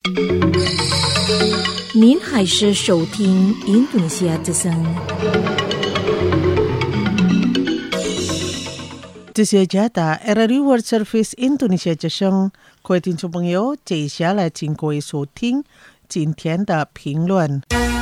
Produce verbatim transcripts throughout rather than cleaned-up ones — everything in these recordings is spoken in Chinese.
您还是收听印度尼西亚之声。 这是加达 R R U World Service 印度尼西亚之声，各位听众朋友，接下来请各位收听今天的评论。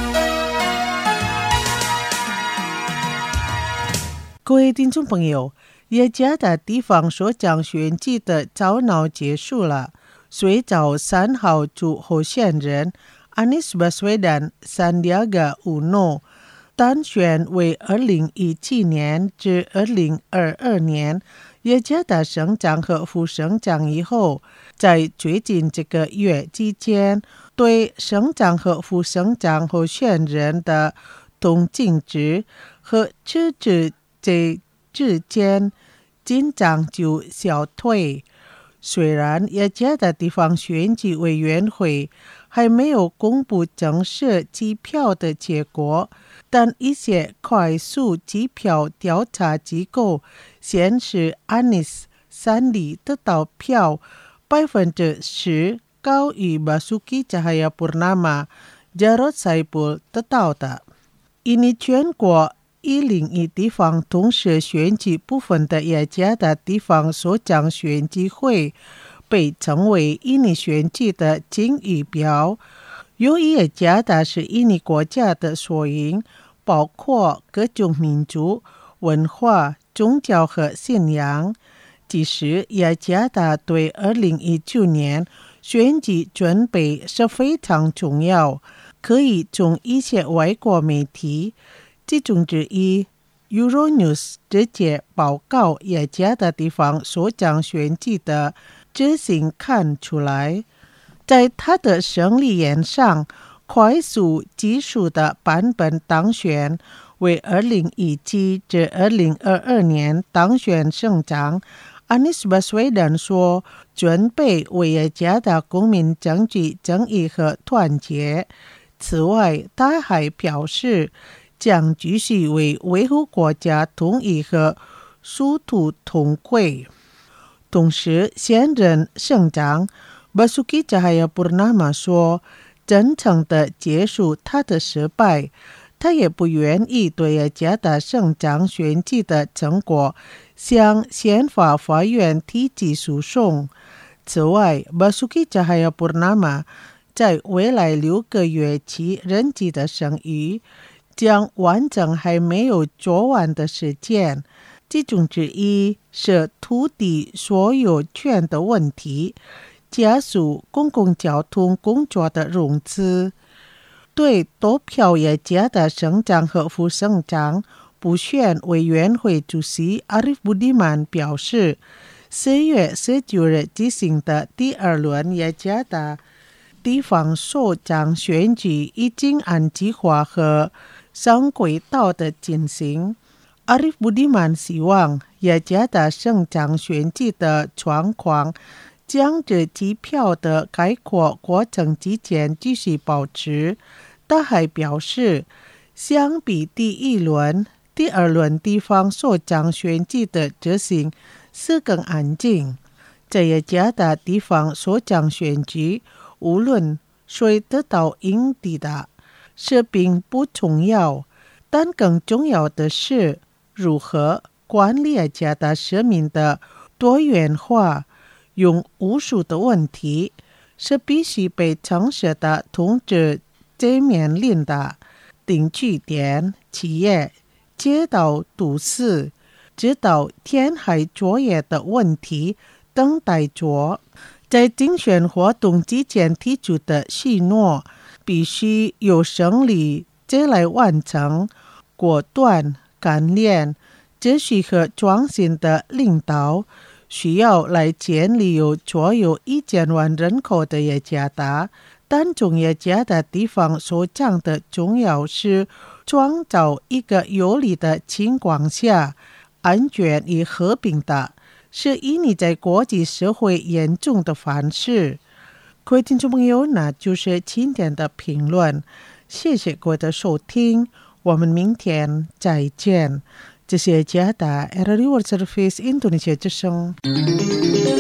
各位听众朋友，耶加达地方首长选举的早鸟结束了，随着三号主候选人 Anies Baswedan Sandiaga Uno 当选为二零一七年至二零二二年耶加达省长和副省长以后，在最近这个月之间，对省长和副省长候选人的同情值和支持这之间紧张就消退。虽然耶加达地方选举委员会还没有公布正式计票的结果，但一些快速计票调查机构显示 Anies 三里得到票百分之十，高于 Basuki Cahayapurnama Jarod Saipul 得到的。印尼全国一零一地方同时选举部分的耶加达地方首长选举会被称为印尼选举的金鱼表。由于耶加达是印尼国家的缩影，包括各种民族、文化、宗教和信仰。其实耶加达对二零一九年选举准备是非常重要，可以从一些外国媒体，其中之一 Euronews 直接报告耶加达地方首长选举的执行看出来。在他的胜利宴上，快速计数的版本当选为二零一七至二零二二年当选省长。Anies Baswedan 说，准备为耶加达公民争取正义和团结。此外，他还表示将继续为维护国家统一和殊途同归。同时，现任省长 Basuki Cahayapurnama 说，真诚地结束他的失败，他也不愿意对耶加达省长选举的成果向宪法法院提起诉讼。此外， Basuki Cahayapurnama 在未来六个月期任期的剩余将完成还没有做完的事件，其中之一是土地所有权的问题，加速公共交通工作的融资。对投票耶加达省长和副省长补选委员会主席 Arief Budiman 表示，四月十九日举行的第二轮耶加达地方首长选举已经按计划和上轨道的进行。Arief Budiman 希望耶加达省长选举的状况将在计票的概括过程之前继续保持。他还表示，相比第一轮，第二轮地方首长选举的执行是更安静。在耶加达地方首长选举，无论谁得到赢地的是并不重要，但更重要的是如何管理耶加达市民的多元化。用无数的问题是必须被诚实的统治者面临的。定据点、企业、街道都市，直到填海作业的问题等待着。在竞选活动之前提出的许诺必须由胜利者来完成。果断、干练、秩序和创新的领导需要来建立有所有一千万人口的耶加达，但从耶加达地方首长的重要是创造一个有利的情况下，安全与和平的，是印尼在国际社会严重的反思。各位听众朋友，那就是今天的评论，谢谢各位的收听，我们明天再见。这是加达 R R U World Service 印度尼西亚之声。